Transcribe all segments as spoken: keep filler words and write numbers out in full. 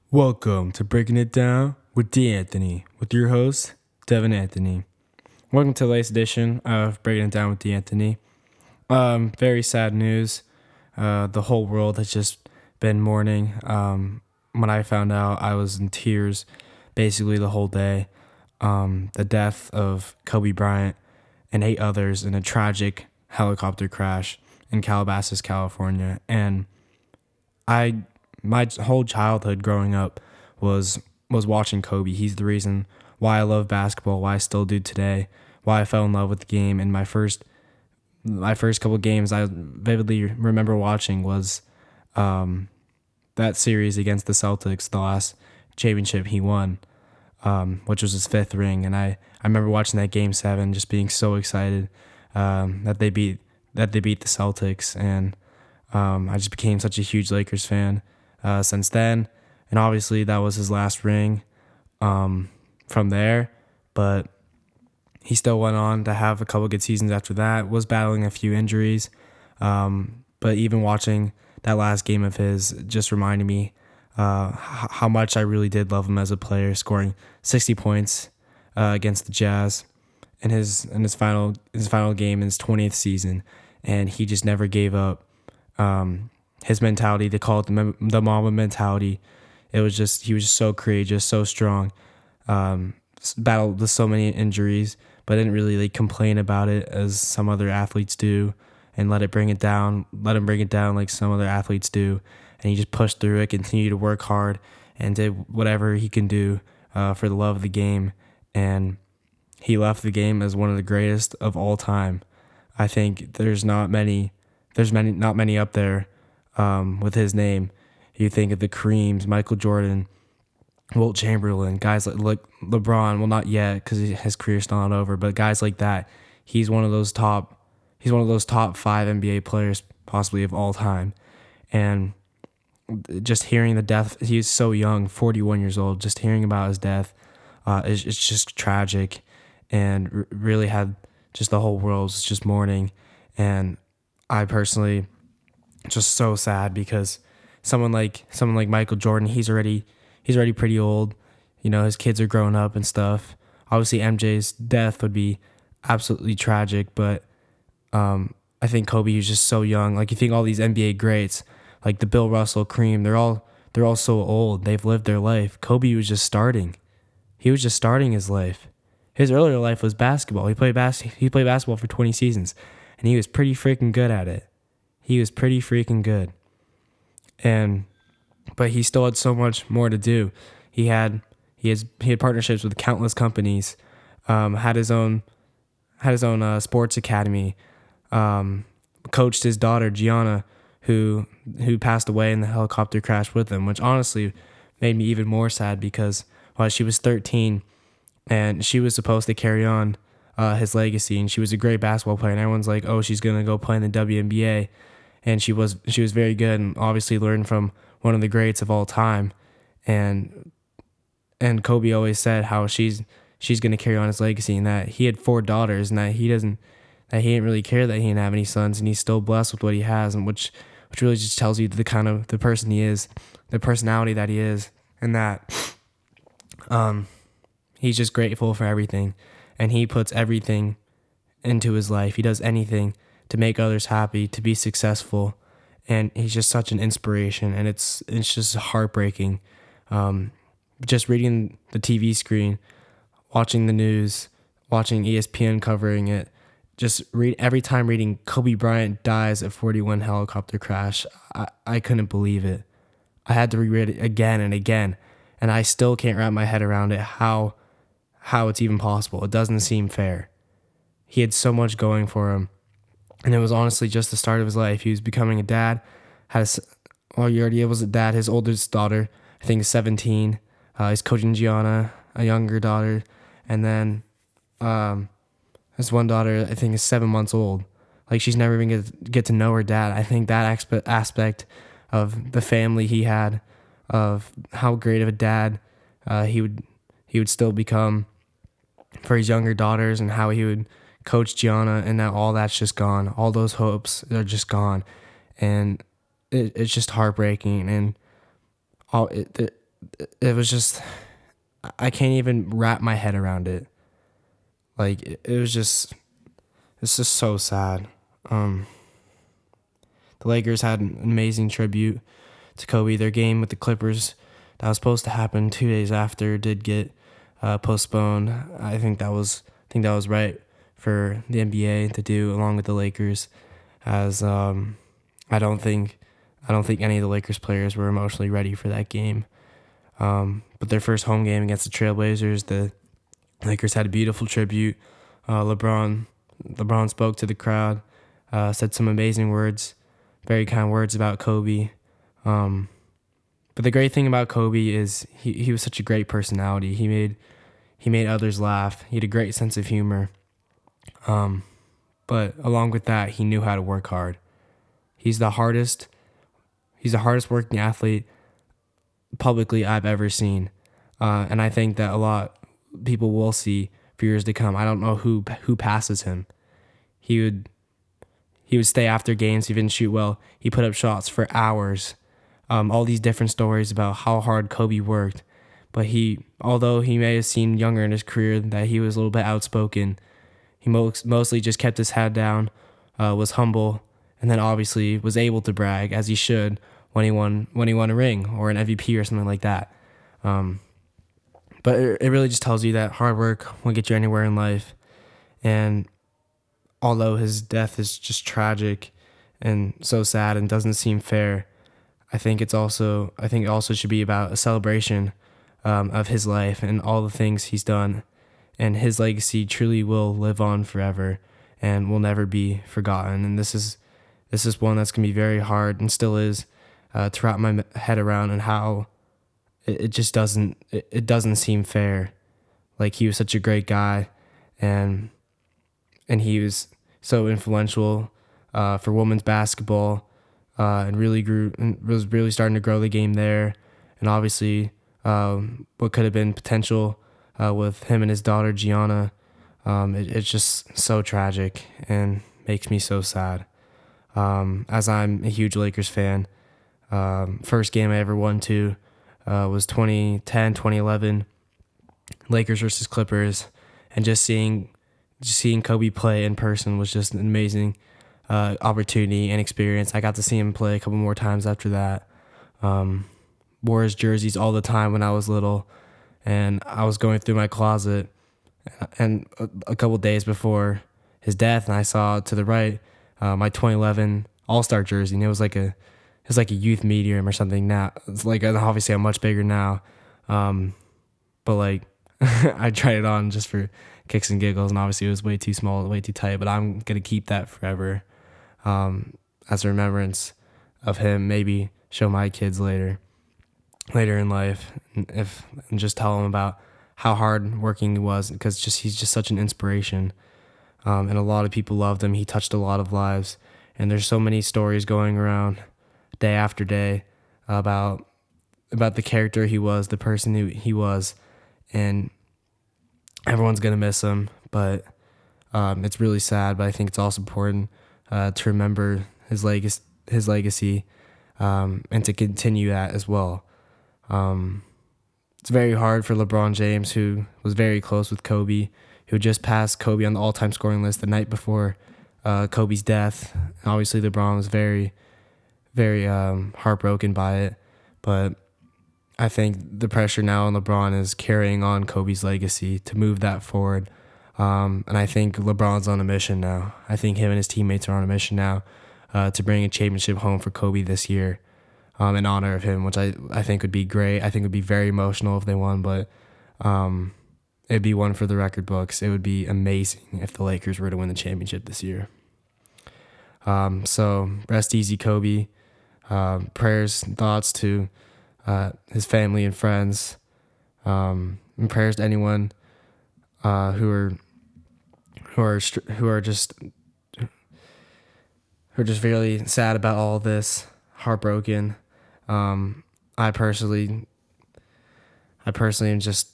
Welcome to Breaking It Down with D. Anthony, with your host, Devin Anthony. Welcome to the latest edition of Breaking It Down with D. Anthony. Um, very sad news. Uh, the whole world has just been mourning. Um, when I found out, I was in tears basically the whole day. Um, the death of Kobe Bryant and eight others in a tragic helicopter crash in Calabasas, California. And I my whole childhood growing up was was watching Kobe. He's the reason why I love basketball, why I still do today, why I fell in love with the game. And my first my first couple games I vividly remember watching was um, that series against the Celtics, the last championship he won, um, which was his fifth ring. And I, I remember watching that game seven, just being so excited um, that they beat that they beat the Celtics, and um, I just became such a huge Lakers fan. Uh, since then, and obviously that was his last ring um, from there, but he still went on to have a couple good seasons after that, was battling a few injuries, um, but even watching that last game of his just reminded me uh, h- how much I really did love him as a player, scoring sixty points uh, against the Jazz in his in his final his final game in his twentieth season, and he just never gave up. Um, His mentality, they call it the, the Mamba mentality. It was just, he was just so courageous, so strong, um, battled with so many injuries, but didn't really like complain about it as some other athletes do and let it bring it down, let him bring it down like some other athletes do. And he just pushed through it, continued to work hard, and did whatever he can do uh, for the love of the game. And he left the game as one of the greatest of all time. I think there's not many, there's many, not many up there Um, with his name. You think of the Kareems, Michael Jordan, Wilt Chamberlain, guys like, like LeBron. Well, not yet because his career's still not over, but guys like that. He's one of those top. He's one of those top five N B A players possibly of all time. And just hearing the death, he's so young, forty-one years old. Just hearing about his death, uh, is it's just tragic, and r- really had just the whole world was just mourning. And I personally. Just so sad because someone like someone like Michael Jordan, he's already he's already pretty old. You know, his kids are growing up and stuff. Obviously, M J's death would be absolutely tragic, but um, I think Kobe was just so young. Like you think all these N B A greats, like the Bill Russell, Kareem, they're all they're all so old. They've lived their life. Kobe was just starting. He was just starting his life. His earlier life was basketball. He played bas- he played basketball for twenty seasons, and he was pretty freaking good at it. He was pretty freaking good. And but he still had so much more to do. He had he has he had partnerships with countless companies, um, had his own had his own uh, sports academy, um, coached his daughter Gianna, who who passed away in the helicopter crash with him, which honestly made me even more sad because while she was thirteen and she was supposed to carry on uh, his legacy, and she was a great basketball player, and everyone's like, oh, she's gonna go play in the W N B A. And she was she was very good, and obviously learned from one of the greats of all time. And and Kobe always said how she's she's gonna carry on his legacy, and that he had four daughters, and that he doesn't that he didn't really care that he didn't have any sons, and he's still blessed with what he has, and which which really just tells you the kind of the person he is, the personality that he is, and that um he's just grateful for everything, and he puts everything into his life. He does anything to make others happy, to be successful, and he's just such an inspiration, and it's it's just heartbreaking. Um, just reading the T V screen, watching the news, watching E S P N covering it, just read every time reading Kobe Bryant dies at forty-one helicopter crash, I, I couldn't believe it. I had to reread it again and again, and I still can't wrap my head around it, how how it's even possible. It doesn't seem fair. He had so much going for him. And it was honestly just the start of his life. He was becoming a dad. Had a, well, he already was a dad. His oldest daughter, I think, is seventeen. Uh, he's coaching Gianna, a younger daughter. And then um, his one daughter, I think, is seven months old. Like, she's never even get, get to know her dad. I think that aspe- aspect of the family he had, of how great of a dad uh, he would he would still become for his younger daughters, and how he would coach Gianna, and now all that's just gone. All those hopes are just gone, and it, it's just heartbreaking. And all it, it, it was just, I can't even wrap my head around it. Like, it, it was just, it's just so sad. Um, the Lakers had an amazing tribute to Kobe. Their game with the Clippers that was supposed to happen two days after did get uh, postponed. I think that was I think that was right for the N B A to do along with the Lakers, as um, I don't think I don't think any of the Lakers players were emotionally ready for that game. Um, but their first home game against the Trailblazers, the Lakers had a beautiful tribute. Uh, LeBron LeBron spoke to the crowd, uh, said some amazing words, very kind words about Kobe. Um, but the great thing about Kobe is he, he was such a great personality. He made he made others laugh. He had a great sense of humor. Um, but along with that, he knew how to work hard. He's the hardest he's the hardest working athlete publicly I've ever seen. Uh, and I think that a lot of people will see for years to come. I don't know who who passes him. He would he would stay after games. He didn't shoot well. He put up shots for hours. Um, all these different stories about how hard Kobe worked. But he, although he may have seemed younger in his career, that he was a little bit outspoken, he most, mostly just kept his head down, uh, was humble, and then obviously was able to brag, as he should, when he won when he won a ring or an M V P or something like that. Um, but it, it really just tells you that hard work won't get you anywhere in life. And although his death is just tragic and so sad and doesn't seem fair, I think it's also I think it also should be about a celebration um, of his life and all the things he's done, and his legacy truly will live on forever and will never be forgotten. And this is this is one that's gonna be very hard and still is uh, to wrap my head around, and how it, it just doesn't it, it doesn't seem fair. Like, he was such a great guy, and and he was so influential uh, for women's basketball. Uh, and really grew, and was really starting to grow the game there, and obviously, um, what could have been potential uh, with him and his daughter Gianna, um, it, it's just so tragic and makes me so sad. Um, as I'm a huge Lakers fan, um, first game I ever went to uh, was twenty ten, twenty eleven, Lakers versus Clippers, and just seeing, just seeing Kobe play in person was just an amazing Uh, opportunity and experience. I got to see him play a couple more times after that. Um, wore his jerseys all the time when I was little, and I was going through my closet, and a, a couple days before his death, and I saw to the right uh, my twenty eleven All-Star jersey, and it was like a it was like a youth medium or something. Now it's like, obviously I'm much bigger now, um, but like I tried it on just for kicks and giggles, and obviously it was way too small, way too tight. But I'm gonna keep that forever. Um, as a remembrance of him, maybe show my kids later, later in life, and if and just tell them about how hard working he was, because just he's just such an inspiration, um, and a lot of people loved him. He touched a lot of lives, and there's so many stories going around day after day about about the character he was, the person who he was, and everyone's gonna miss him. But um, it's really sad, but I think it's also important Uh, to remember his legacy, his legacy, um, and to continue that as well. Um, it's very hard for LeBron James, who was very close with Kobe, who just passed Kobe on the all-time scoring list the night before uh, Kobe's death. Obviously, LeBron was very, very um, heartbroken by it, but I think the pressure now on LeBron is carrying on Kobe's legacy to move that forward. Um, and I think LeBron's on a mission now. I think him and his teammates are on a mission now uh, to bring a championship home for Kobe this year, um, in honor of him, which I, I think would be great. I think it would be very emotional if they won, but um, it'd be one for the record books. It would be amazing if the Lakers were to win the championship this year. Um, so rest easy, Kobe. Uh, prayers and thoughts to uh, his family and friends, um, and prayers to anyone uh, who are who are who are just who are just really sad about all of this, heartbroken. Um, I personally, I personally am just,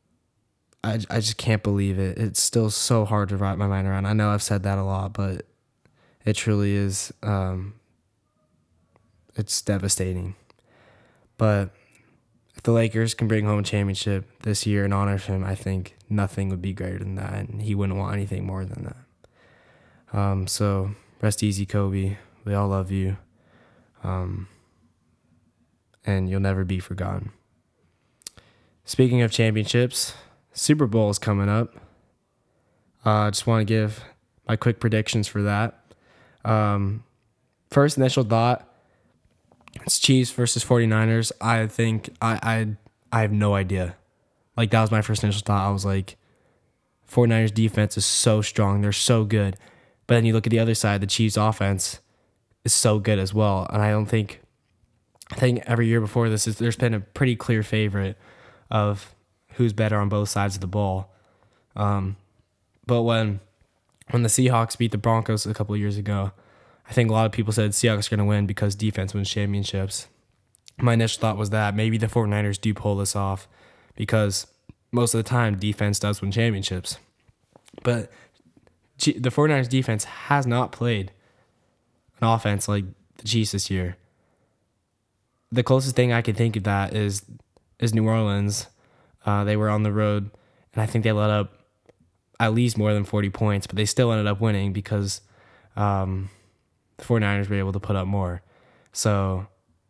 I I just can't believe it. It's still so hard to wrap my mind around. I know I've said that a lot, but it truly is. Um, it's devastating. But if the Lakers can bring home a championship this year in honor of him, I think nothing would be greater than that, and he wouldn't want anything more than that. Um, so rest easy, Kobe. We all love you, um, and you'll never be forgotten. Speaking of championships, Super Bowl is coming up. I uh, just want to give my quick predictions for that. Um, first initial thought, it's Chiefs versus 49ers. I think I, I I have no idea. Like, that was my first initial thought. I was like, 49ers defense is so strong. They're so good. But then you look at the other side, the Chiefs offense is so good as well. And I don't think, I think every year before this, is, there's been a pretty clear favorite of who's better on both sides of the ball. Um, but when when the Seahawks beat the Broncos a couple of years ago, I think a lot of people said Seahawks are going to win because defense wins championships. My initial thought was that maybe the 49ers do pull this off because most of the time defense does win championships. But the 49ers defense has not played an offense like the Chiefs this year. The closest thing I can think of that is is New Orleans. Uh, they were on the road, and I think they let up at least more than forty points, but they still ended up winning because um, the 49ers were able to put up more. So,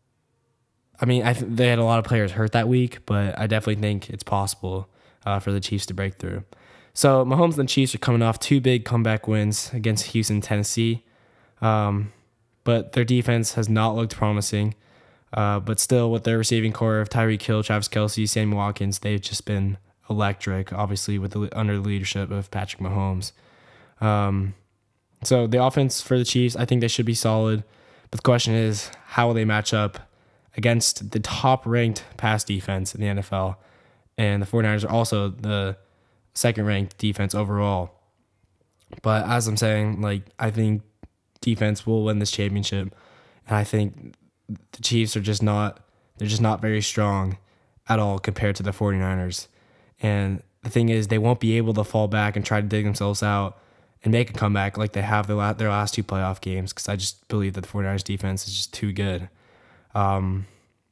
I mean, I th- they had a lot of players hurt that week, but I definitely think it's possible uh, for the Chiefs to break through. So, Mahomes and the Chiefs are coming off two big comeback wins against Houston and Tennessee, um, but their defense has not looked promising. Uh, but still, with their receiving core of Tyreek Hill, Travis Kelce, Sammy Watkins, they've just been electric, obviously, with the, under the leadership of Patrick Mahomes. Um, so the offense for the Chiefs, I think they should be solid. But the question is, how will they match up against the top-ranked pass defense in the N F L? And the 49ers are also the second-ranked defense overall. But as I'm saying, like, I think defense will win this championship. And I think the Chiefs are just not, they're just not very strong at all compared to the 49ers. And the thing is, they won't be able to fall back and try to dig themselves out and make a comeback like they have their last, their last two playoff games, because I just believe that the 49ers defense is just too good. Um,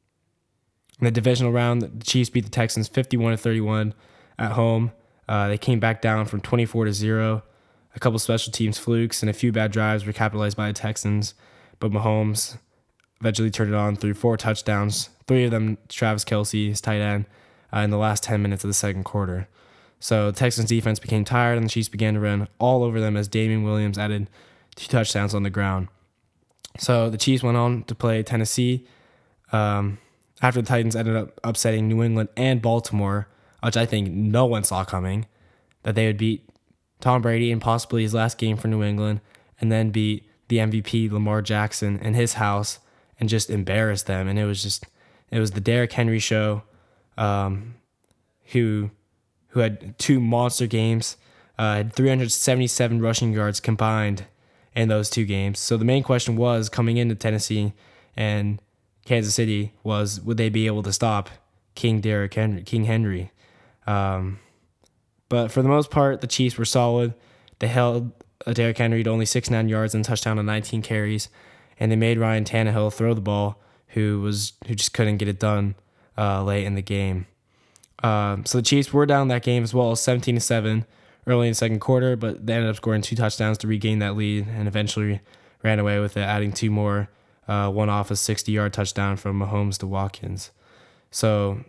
in the divisional round, the Chiefs beat the Texans fifty-one to thirty-one at home. Uh, they came back down from twenty-four to zero. A couple special teams flukes and a few bad drives were capitalized by the Texans, but Mahomes eventually turned it on through four touchdowns, three of them Travis Kelce, his tight end, uh, in the last ten minutes of the second quarter. So the Texans defense became tired, and the Chiefs began to run all over them as Damian Williams added two touchdowns on the ground. So the Chiefs went on to play Tennessee um, after the Titans ended up upsetting New England and Baltimore, which I think no one saw coming, that they would beat Tom Brady in possibly his last game for New England, and then beat the M V P Lamar Jackson in his house and just embarrass them. And it was just, it was the Derrick Henry show, um, who who had two monster games, uh, had three hundred seventy-seven rushing yards combined in those two games. So the main question was, coming into Tennessee and Kansas City, was would they be able to stop King Derrick Henry, King Henry? Um, but for the most part, the Chiefs were solid. They held uh, Derrick Henry to only sixty-nine yards and a touchdown on nineteen carries, and they made Ryan Tannehill throw the ball, who was who just couldn't get it done uh, late in the game. Um, so the Chiefs were down that game as well, seventeen to seven early in the second quarter, but they ended up scoring two touchdowns to regain that lead and eventually ran away with it, adding two more, uh, one off a sixty-yard touchdown from Mahomes to Watkins. So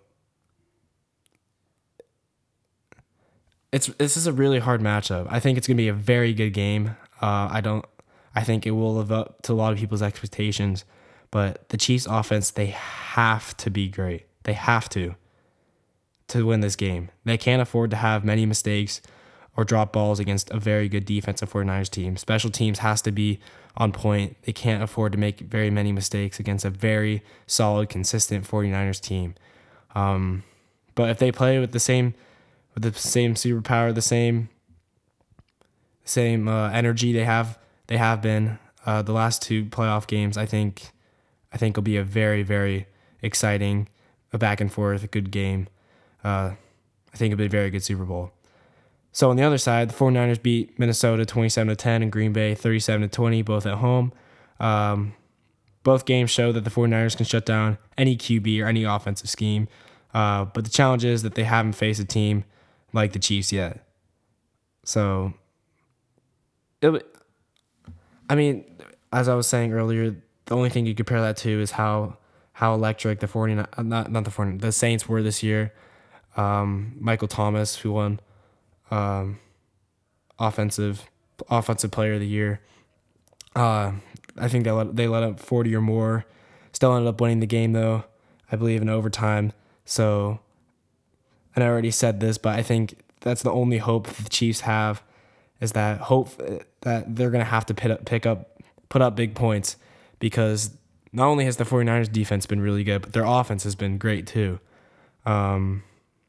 it's this is a really hard matchup. I think it's going to be a very good game. Uh, I don't. I think it will live up to a lot of people's expectations, but the Chiefs' offense, they have to be great. They have to. to win this game. They can't afford to have many mistakes or drop balls against a very good defensive 49ers team. Special teams has to be on point. They can't afford to make very many mistakes against a very solid, consistent 49ers team. Um, but if they play with the same with the same superpower, the same same uh, energy they have they have been uh, the last two playoff games, I think I think will be a very, very exciting, a back and forth, a good game. Uh, I think it'll be a very good Super Bowl. So on the other side, the 49ers beat Minnesota twenty-seven to ten and Green Bay thirty-seven to twenty, both at home. Um, both games show that the 49ers can shut down any Q B or any offensive scheme. Uh, but the challenge is that they haven't faced a team like the Chiefs yet. So, it, I mean, as I was saying earlier, the only thing you compare that to is how how electric the 49 not not the 49 the Saints were this year. Um, Michael Thomas, who won um, offensive offensive player of the year. Uh, I think they let they let up forty or more. Still ended up winning the game though, I believe in overtime. So, and I already said this, but I think that's the only hope the Chiefs have, is that hope that they're gonna have to pick up, pick up put up big points, because not only has the 49ers defense been really good, but their offense has been great too. Um,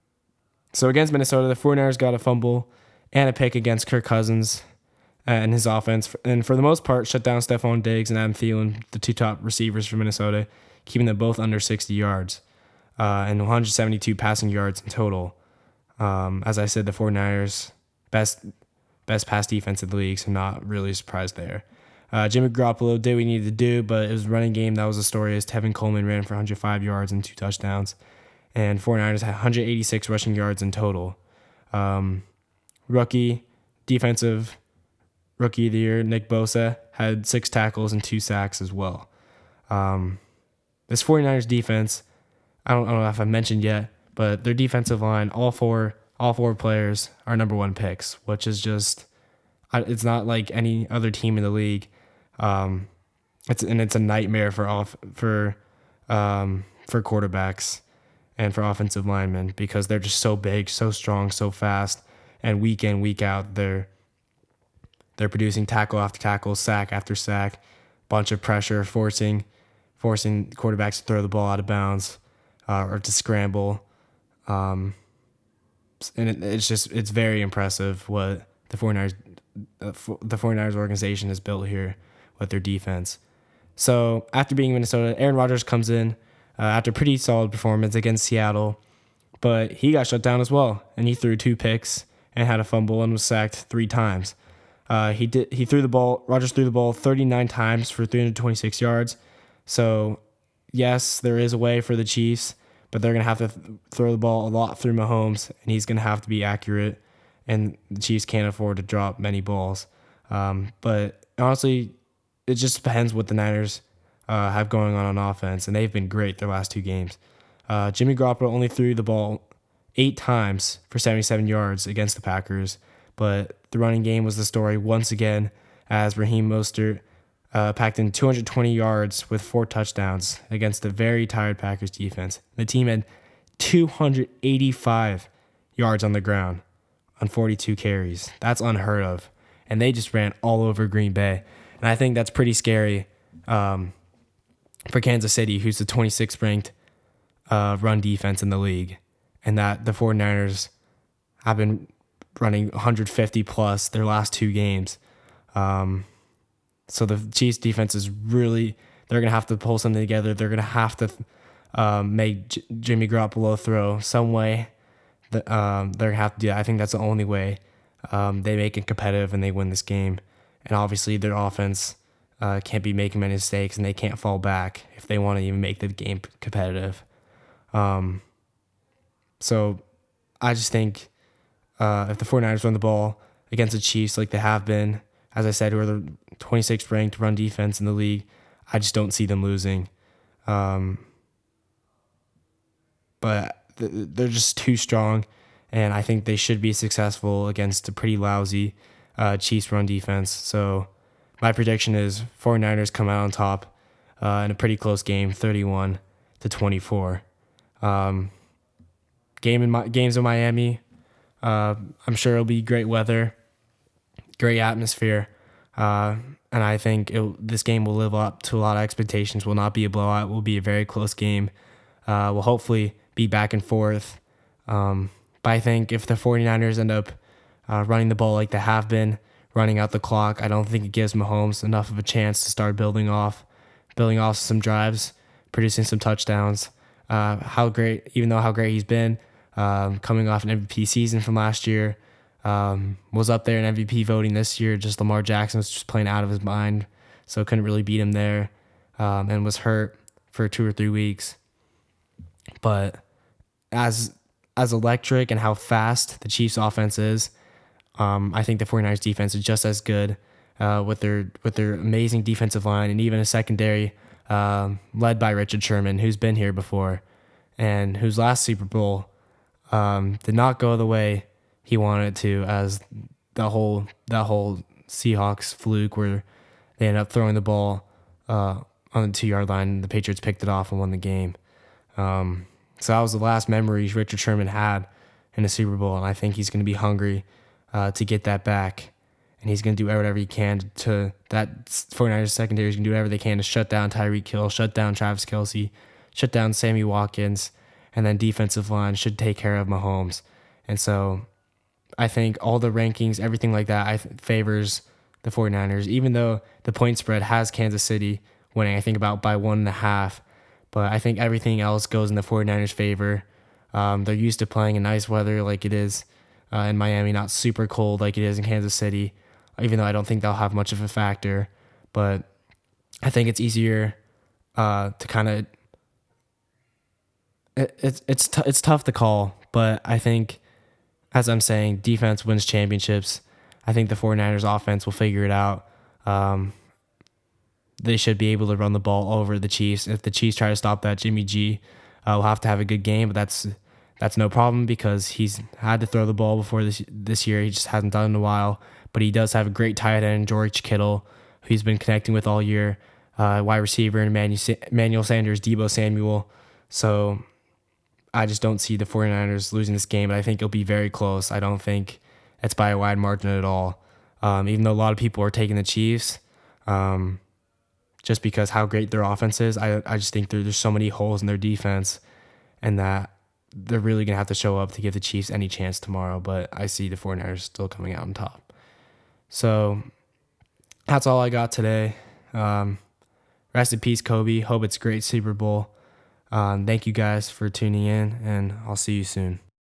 so against Minnesota, the 49ers got a fumble and a pick against Kirk Cousins and his offense, and for the most part, shut down Stephon Diggs and Adam Thielen, the two top receivers for Minnesota, keeping them both under sixty yards uh, and one hundred seventy-two passing yards in total. Um, as I said, the 49ers, best best pass defense in the league, so not really surprised there. Uh, Jimmy Garoppolo did what he needed to do, but it was a running game. That was the story, as Tevin Coleman ran for one hundred five yards and two touchdowns. And 49ers had one hundred eighty-six rushing yards in total. Um, rookie, defensive rookie of the year, Nick Bosa, had six tackles and two sacks as well. Um, this 49ers defense, I don't, I don't know if I mentioned yet, but their defensive line, all four all four players are number one picks, which is just, it's not like any other team in the league. Um, it's and it's a nightmare for off for um, for quarterbacks and for offensive linemen, because they're just so big, so strong, so fast, and week in, week out, they're they're producing tackle after tackle, sack after sack, bunch of pressure, forcing forcing quarterbacks to throw the ball out of bounds uh, or to scramble. Um, and it, it's just it's very impressive what the 49ers uh, the 49ers organization has built here with their defense. So after being Minnesota, Aaron Rodgers comes in uh, after a pretty solid performance against Seattle, but he got shut down as well, and he threw two picks and had a fumble and was sacked three times. Uh, he did he threw the ball. Rodgers threw the ball thirty-nine times for three hundred twenty-six yards. So yes, there is a way for the Chiefs, but they're gonna have to th- throw the ball a lot through Mahomes, and he's gonna have to be accurate, and the Chiefs can't afford to drop many balls. Um, but honestly, it just depends what the Niners uh, have going on on offense, and they've been great their last two games. Uh, Jimmy Garoppolo only threw the ball eight times for seventy-seven yards against the Packers, but the running game was the story once again, as Raheem Mostert uh, packed in two hundred twenty yards with four touchdowns against a very tired Packers defense. The team had two hundred eighty-five yards on the ground on forty-two carries. That's unheard of. And they just ran all over Green Bay. And I think that's pretty scary um, for Kansas City, who's the twenty-sixth ranked uh, run defense in the league. And that the 49ers have been running one hundred fifty plus their last two games. Um, so the Chiefs defense is really, they're going to have to pull something together. They're going to have to um, make J- Jimmy Garoppolo throw some way. That, um, they're going to have to do that. I think that's the only way um, they make it competitive and they win this game. And obviously their offense uh, can't be making many mistakes, and they can't fall back if they want to even make the game competitive. Um, so I just think uh, if the 49ers run the ball against the Chiefs like they have been, as I said, who are the twenty-sixth ranked run defense in the league, I just don't see them losing. Um, but th- they're just too strong, and I think they should be successful against a pretty lousy uh, Chiefs run defense. So my prediction is 49ers come out on top uh, in a pretty close game, thirty-one to twenty-four. Um, game in my, games in Miami, uh, I'm sure it'll be great weather, great atmosphere, uh, and I think it, this game will live up to a lot of expectations. Will not be a blowout. Will be a very close game. Uh, will hopefully be back and forth. Um, but I think if the 49ers end up uh, running the ball like they have been, running out the clock, I don't think it gives Mahomes enough of a chance to start building off, building off some drives, producing some touchdowns. Uh, how great, even though how great he's been, um, coming off an M V P season from last year, um, was up there in M V P voting this year. Just Lamar Jackson was just playing out of his mind, so couldn't really beat him there, um, and was hurt for two or three weeks. But as as electric and how fast the Chiefs offense is, um, I think the 49ers defense is just as good uh, with their with their amazing defensive line and even a secondary um, led by Richard Sherman, who's been here before and whose last Super Bowl um, did not go the way he wanted it to, as the whole that whole Seahawks fluke where they ended up throwing the ball uh, on the two yard line and the Patriots picked it off and won the game. Um, so that was the last memory Richard Sherman had in a Super Bowl, and I think he's going to be hungry uh, to get that back, and he's going to do whatever he can to, to that 49ers secondary is going to do whatever they can to shut down Tyreek Hill, shut down Travis Kelce, shut down Sammy Watkins, and then defensive line should take care of Mahomes. And so I think all the rankings, everything like that, I th- favors the 49ers, even though the point spread has Kansas City winning, I think about by one and a half. But I think everything else goes in the 49ers' favor. Um, they're used to playing in nice weather like it is uh, in Miami, not super cold like it is in Kansas City, even though I don't think they'll have much of a factor. But I think it's easier uh, to kind of it, it's it's t- it's tough to call, but I think, as I'm saying, defense wins championships. I think the 49ers offense will figure it out. Um, they should be able to run the ball over the Chiefs. If the Chiefs try to stop that, Jimmy G uh, will have to have a good game, but that's that's no problem because he's had to throw the ball before this this year. He just hasn't done it in a while, but he does have a great tight end, George Kittle, who he's been connecting with all year, uh, wide receiver, and Emmanuel Sanders, Deebo Samuel. So I just don't see the 49ers losing this game, but I think it'll be very close. I don't think it's by a wide margin at all, um, even though a lot of people are taking the Chiefs. Um, just because how great their offense is. I I just think there, there's so many holes in their defense and that they're really going to have to show up to give the Chiefs any chance tomorrow, but I see the 49ers still coming out on top. So that's all I got today. Um, rest in peace, Kobe. Hope it's a great Super Bowl. Um, thank you guys for tuning in, and I'll see you soon.